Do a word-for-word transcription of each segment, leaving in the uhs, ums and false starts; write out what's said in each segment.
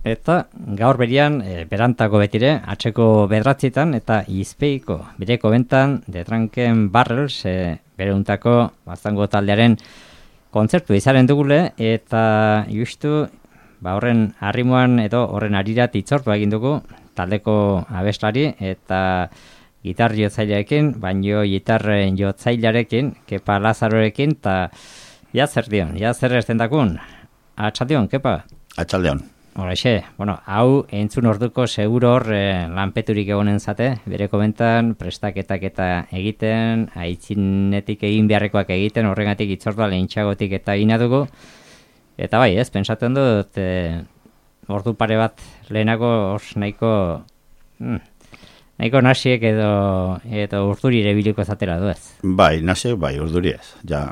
Eta gaur berian, e, berantako betire, atxeko bedratzitan eta izpeiko bereko bentan The Drunken Barrels, e, bereuntako baztango taldearen kontzertu izaren dugule, eta justu, ba horren arrimoan edo horren arirat itzortu egin dugu taldeko abeslari eta gitar jotzailearekin, baino gitarren jotzailearekin, Kepa Lazarorekin, eta ja zer dion, ja zer ez dentakun. Atxaldeon, Kepa? Atxaldeon. Horaixe, bueno, hau entzun orduko seguro hor eh, lanpeturik egonen zate, bere komentan prestaketak eta egiten, aitzinetik egin beharrekoak egiten, horregatik itzordua lehintxagotik eta egina dugu. Eta bai, ez, pensatzen dut, e, ordu pare bat lehenago os nahiko, hmm, nahiko nasiek edo, edo urduri ere biliko zatera du ez. Bai, nasiek bai, urduri ez, ja,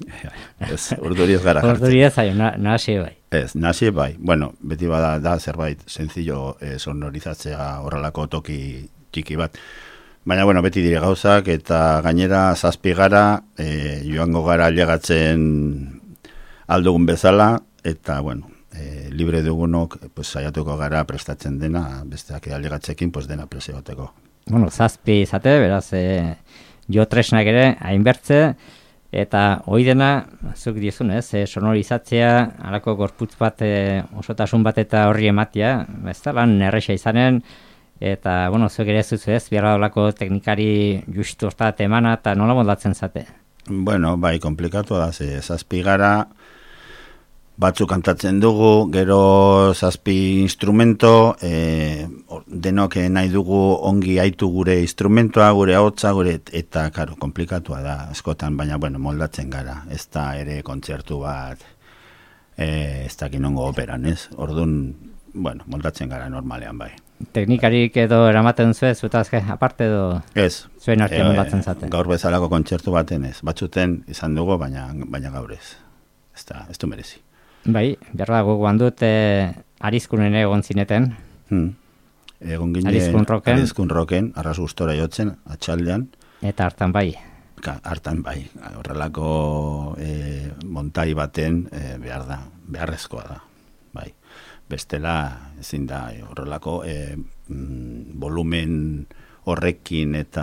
ez, urduri ez gara jartzen. Urduri ez, aio, na, nasiek bai. Ez, nasiek bai, bueno, beti bada da zerbait sencillo eh, sonorizatzea horrelako toki txiki bat. Baina, bueno, beti dire gauzak eta gainera zazpi gara, eh, joango gara legatzen aldugun bezala, eta, bueno, e, libre dugunok, pues, saiatuko gara prestatzen dena, besteak alegatzekin, pues, dena preseoteko. Bueno, zazpi izate, beraz, e, jo tresnak ere, hainbertze, eta hoi dena, zuk dizunez, e, sonorizatzea, alako gorputz bat, e, osotasun bat eta horri ematia, ez da lan erresa izanen, eta, bueno, zuk ere zuzu ez, biarra dolako teknikari justu ostat emana, eta nola moldatzen zate? Bueno, bai, komplikatu da, ze, zazpi gara, batzuk kantatzen dugu, gero zazpi instrumento, e, denok nahi dugu ongi aitu gure instrumentoa, gure ahotsa, gure, eta, karo, komplikatua da, askotan, baina, bueno, moldatzen gara, ez da ere kontzertu bat, e, ez da kinongo operan, ez? Orduan, bueno, moldatzen gara normalean, bai. Teknikarik edo eramaten zuez, zutazke, aparte edo ez, zuen arte e, moldatzen zaten? Gaur bezalako kontzertu baten ez, batzuten izan dugu, baina, baina gaur ez, ez da, ez du merezi. Bai, berra gogoan dut, e, Arizkunen egon zineten. Hmm. Egon ginen Arizkun roken. Arizkun roken, arras gustora jotzen, atxaldean. Eta hartan bai. Ka, hartan bai, horrelako e, montai baten e, behar da, beharrezkoa da. Bai. Bestela, ezin da, e, horrelako e, mm, volumen horrekin eta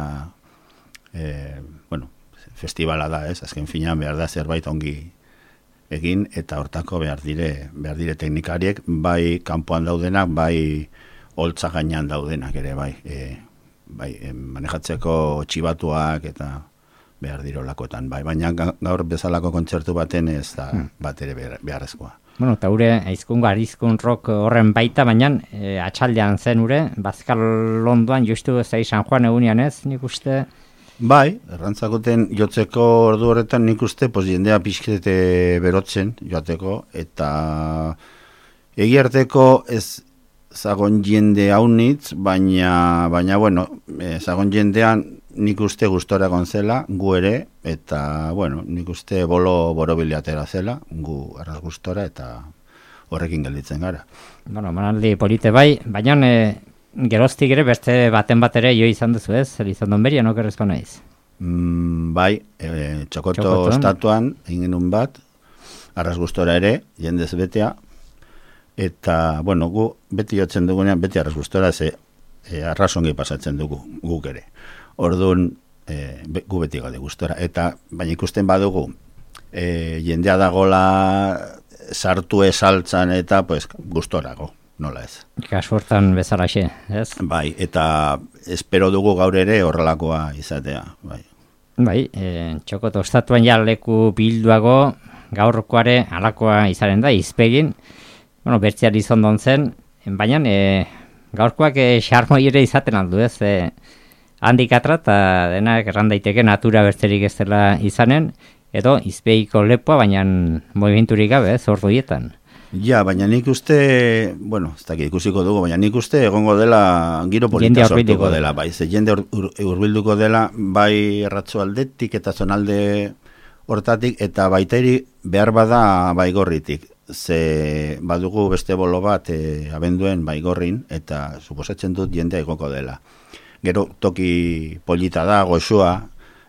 e, bueno, festivala da, ez? Azken finean behar da zerbait ongi egin eta hortako behar dire behar dire teknikariek, bai kanpoan daudenak, bai holtza gainean daudenak ere, bai e, bai e, manejatzeko txibatuak eta behar dirolakotan, bai, baina gaur bezalako kontzertu baten ez da hmm. bat ere beharrezkoa. Bueno, eta ure, aizkun Arizkun rock horren baita, baina e, atxaldean zen ure, Bazkal Londoan justu zei San Juan egunean ez, nik uste. Bai, errantzakoten jotzeko ordu horretan nik uste, pues, jendea pixkete berotzen joateko, eta egiarteko ez zagon jende haunitz, baina, baina bueno, e, zagon jendean nik uste gustora gontzela, gu ere, eta, bueno, nik uste bolo borobiliatera zela, gu arraz gustora, eta horrekin gelditzen gara. Bueno, manaldi polite bai, baina e, geroztik ere beste baten bat ere jo izan duzu ez, izan don beria, nokerrezko naiz? Mm, bai, e, txokoto estatuan, egin genuen bat, arraz gustora ere, jendez betea, eta, bueno, gu beti jotzen dugunean, beti arraz gustora, ze e, arrazongi pasatzen dugu, guk ere. Orduan, e, be, gu beti gaude gustora, eta, baina ikusten badugu, e, jendea dagola sartu esaltzan eta, pues, gustorago. Nola ez. Kasu hortan bezalaxe, ez? Bai, eta espero dugu gaur ere horrelakoa izatea, bai. Bai, e, txokoto estatuan ja leku bilduago, gaurkoare alakoa izaren da, izpegin, bueno, bertziari zondon zen, baina e, gaurkoak e, xarmoi ere izaten aldu, ez? E, handik atra, eta denak erran daiteke natura bertzerik ez dela izanen, edo izpegiko lepoa, baina movimenturik gabe, ez, orduietan. Ja, baina nik uste, bueno, ez dakit ikusiko dugu, baina nik uste egongo dela, giro polita sortuko dela, bai, ze jende hurbilduko dela, bai erratzo aldetik eta zonalde hortatik, eta baiteri behar bada baigorritik, ze badugu beste bolo bat e, abenduen baigorrin, eta suposatzen dut jendea egoko dela. Gero toki polita da, goxoa,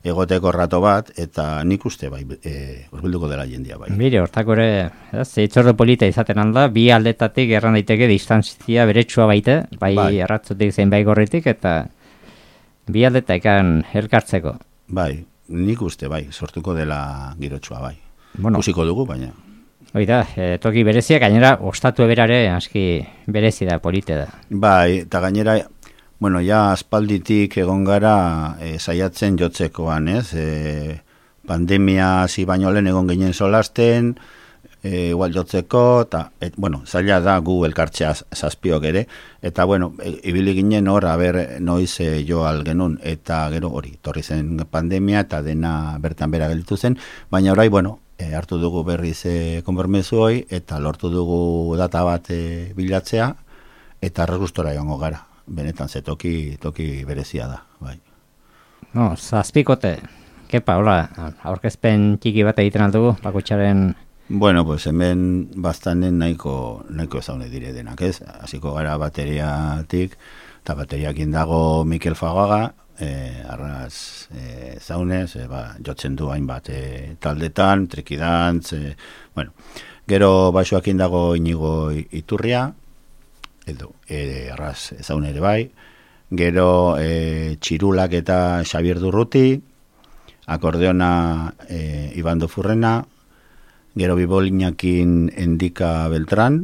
egoteko rato bat, eta nik uste bai, e, urbilduko dela jendia bai. Bire, hortako ere, zeitzordo polita izaten handa, bi aldetatik erran daiteke distantzia beretsua baite, bai, bai. Erratzutik zein bai gorritik, eta bi aldetakan elkartzeko. Bai, nik uste bai, sortuko dela girotsua bai. Bueno, Usiko dugu, baina. Oida, e, toki berezia, gainera, ostatu eberare, aski berezi da, polite da. Bai, eta gainera, bueno, ja aspalditik egon gara e, saiatzen jotzekoan, ez? E, pandemia hasi baino lehen egon ginen solasten, e, igual jotzeko, eta, et, bueno, zaila da gu elkartzea zazpiok ere, eta, bueno, e, ibili ginen hor, aber, noiz e, jo algenun, eta gero hori, torri zen pandemia, eta dena bertan bera gelditu zen, baina orai, bueno, e, hartu dugu berriz e, konbermezu hoi, eta lortu dugu data bat e, bilatzea, eta arrasgustora joango gara. Benetan ze toki, toki berezia da, bai. No, zazpikote, kepa, hola, aurkezpen txiki bat egiten aldugu, bakutxaren... Bueno, pues hemen bastanen nahiko, nahiko ezaune dire denak, ez? Hasiko gara bateriatik, eta bateriakin dago Mikel Fagoaga, e, arraz e, zaunez, e, ba, jotzen du hainbat e, taldetan, trikidantz, e, bueno, gero baixoakin dago Inigo Iturria, edo, e, arraz zaun ere bai, gero e, Txirulak eta Xabier Durruti, akordeona e, Ibando Furrena, gero Bibolinakin Endika Beltran,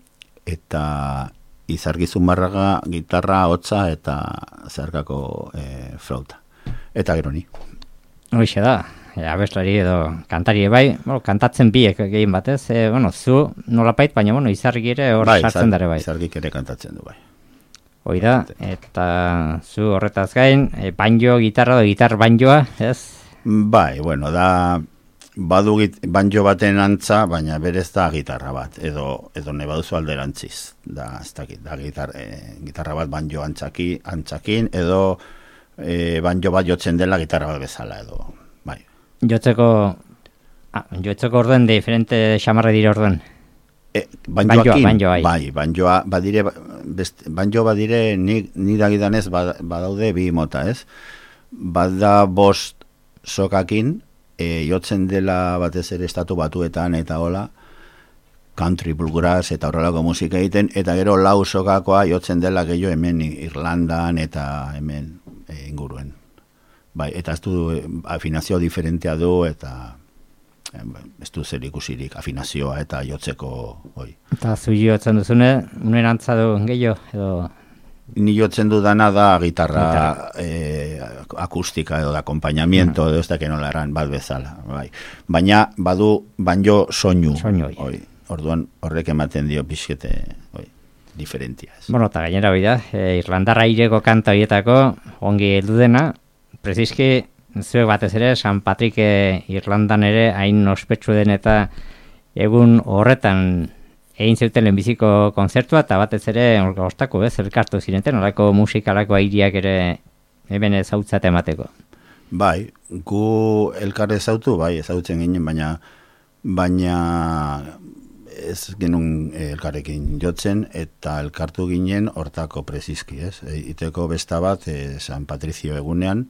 eta Izargizun Barraga gitarra, hotza eta zeharkako e, flauta. Eta gero ni. Hoxe da, e, abeslari edo kantari bai, bueno, kantatzen biek gehien batez, e, bueno, zu nolapait, baina bueno, Izargi ere hor bai, sartzen dare bai. Izargik ere kantatzen du bai. Hoi da, eta zu horretaz gain, e, banjo, gitarra edo gitar banjoa, ez? Bai, bueno, da badu git, banjo baten antza, baina berez da gitarra bat, edo edo ne baduzu alderantziz. Da, ez dakit, da gitar, e, gitarra bat banjo antzaki, antzakin, edo e, banjo bat jotzen dela gitarra bat bezala, edo, bai. Jotzeko, ah, jotzeko orduen diferente xamarre dire orduen. E, banjoakin, banjoa, bai, banjoa, badire, best, banjo badire, ni, ni dagidanez badaude bi mota, ez? Bada bost sokakin, e, jotzen dela batez ere estatu batuetan eta hola, country, bluegrass eta horrelako musika egiten, eta gero lau sokakoa jotzen dela gehiago hemen Irlandan eta hemen e, inguruen. Bai, eta ez du afinazio diferentea du, eta e, ez du zer ikusirik afinazioa eta jotzeko hoi. Eta zu jotzen duzune, unen antza du gehiago, edo... Ni jotzen dudana da gitarra, gitarra. E, akustika edo da acompañamiento, edo ez da kenola eran bat bezala. Bai. Baina badu banjo soinu. Soinu, oi. Orduan horrek ematen dio pixkete oi, diferentia. Bueno, eta gainera hoi da, e, Irlandarra ireko kanta horietako ongi heldu dena, preziski zuek batez ere, San Patrik Irlandan ere hain ospetsu den eta egun horretan egin zeuten lehenbiziko konzertua, eta batez ere ostako, ez, elkartu zineten, horako musikalako airiak ere hemen ezautzat emateko. Bai, gu elkar ezautu, bai, ezautzen ginen, baina baina ez genuen elkarrekin jotzen, eta elkartu ginen hortako prezizki, ez? Iteko besta bat e, San Patrizio egunean,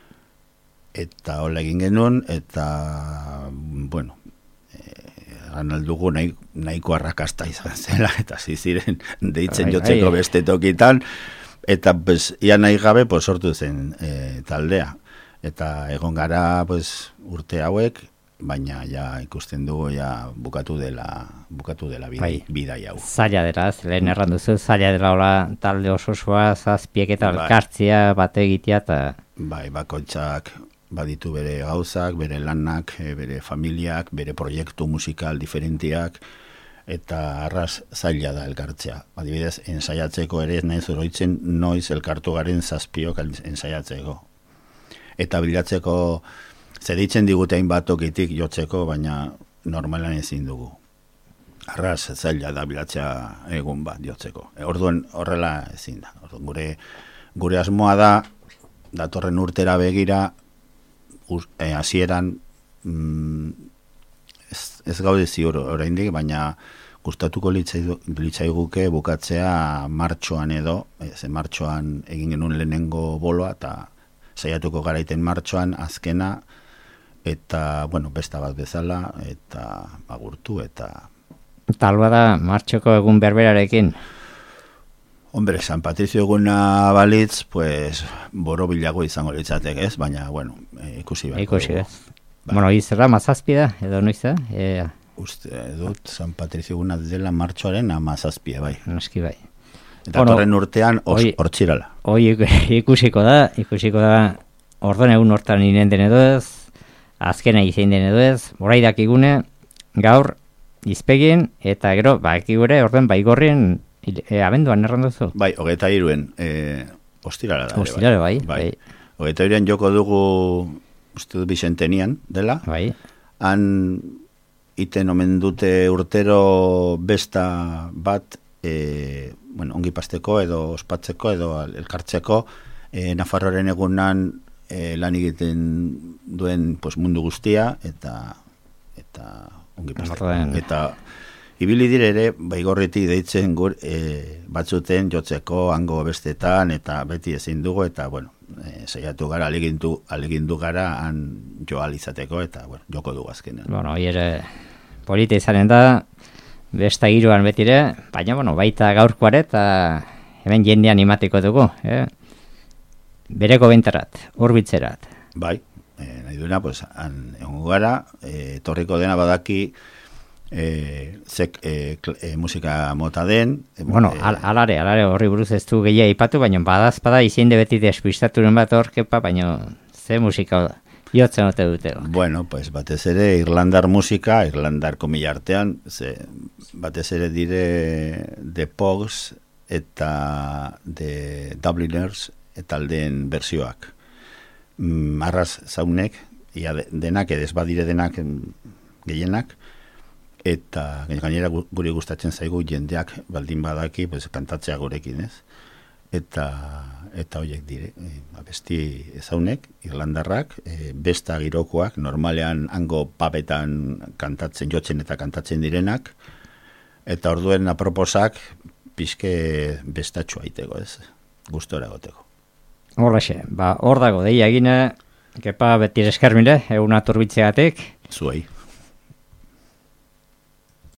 eta hola egin genuen, eta, bueno, ganaldugu nahi, nahiko arrakasta izan zela, eta ziziren deitzen jotzeko beste tokitan, eta pues, ia nahi gabe pues, sortu zen e, taldea. Eta egon gara pues, urte hauek, baina ja ikusten dugu ja bukatu dela bukatu dela bidai, bai. bidai hau. Zaila dela, lehen erran duzu, zaila dela hola talde osoa, zazpiek eta elkartzia bate egitea, eta... Bai, bakoitzak baditu bere gauzak, bere lanak, bere familiak, bere proiektu musikal diferentiak, eta arras zaila da elkartzea. Adibidez, ensaiatzeko ere nahi zoroitzen noiz elkartu garen zazpiok ensaiatzeko. Eta bilatzeko, zeditzen digute hainbat tokitik jotzeko, baina normalan ezin dugu. Arras zaila da bilatzea egun bat jotzeko. Orduan horrela ezin da. Orduan, gure, gure asmoa da, datorren urtera begira, hasieran mm, ez, ez gaude ziur oraindik, baina gustatuko litzaiguke bukatzea martxoan edo, ez martxoan egin genuen lehenengo boloa eta saiatuko garaiten martxoan, azkena, eta, bueno, besta bat bezala, eta agurtu, eta... Talba da martxoko egun berberarekin. Hombre, San Patricio eguna balitz, pues, borobilago izango litzatek, ez? Baina, bueno, e, ikusi behar. Ikusi, ez. Ba. Bueno, izerra mazazpi da, edo noiz da? E... Uste dut, San Patricio eguna dela martxoaren amazazpia, bai. Noski bai. Eta bueno, torren urtean, hortxirala. Hoi ikusiko da, ikusiko da, ordon egun hortan inen den edo ez, azkena izein den edo ez, morai dakigune, gaur, izpegin, eta gero, ba, ekigure, orden baigorrien, E, abenduan erranduzu? Bai, hogeita iruen, e, ostirala da. Ostirala, bai. bai. bai. Hogeita iruan joko dugu, uste du Bixentenian, dela. Bai. Han iten omen dute urtero besta bat, e, bueno, ongi pasteko edo ospatzeko edo elkartzeko, e, Nafarroaren egunan e, lan egiten duen pues, mundu guztia, eta, eta ongi pasteko. Orden. Eta... Ibili dire ere, baigorritik deitzen gur, e, batzuten jotzeko hango bestetan, eta beti ezin dugu, eta, bueno, e, saiatu gara, alegindu, alegindu gara, han joa izateko, eta, bueno, joko dugu azkenean. Bueno, hoi ere, polita izanen da, besta hiruan betire, baina, bueno, baita gaurkoare, eta hemen jendean imatiko dugu, eh? Bereko benterat, urbitzerat. Bai, e, nahi duena, pues, han egongo gara, e, torriko dena badaki, E, zek e, e, musika mota den e, bueno, e, al, alare, alare horri buruz ez du gehiago ipatu, baina badazpada izien de beti despistaturen bat horkepa, baina ze musika jotzen ote dute. Bueno, pues batez ere irlandar musika, irlandar komila artean, ze, batez ere dire The Pogues eta The Dubliners eta aldeen bersioak. Mm, arraz zaunek, ia de, denak, edez badire denak gehienak, eta gainera guri gustatzen zaigu jendeak baldin badaki pues, kantatzea gurekin, ez? Eta eta hoiek dire, e, abesti ezaunek, irlandarrak, e, besta girokoak, normalean hango papetan kantatzen, jotzen eta kantatzen direnak, eta orduen aproposak pixke bestatxua aiteko, ez? Gustora goteko. Horrexe, ba, hor dago, deia egine, kepa beti eskermile, egun aturbitzeatik. Zuei.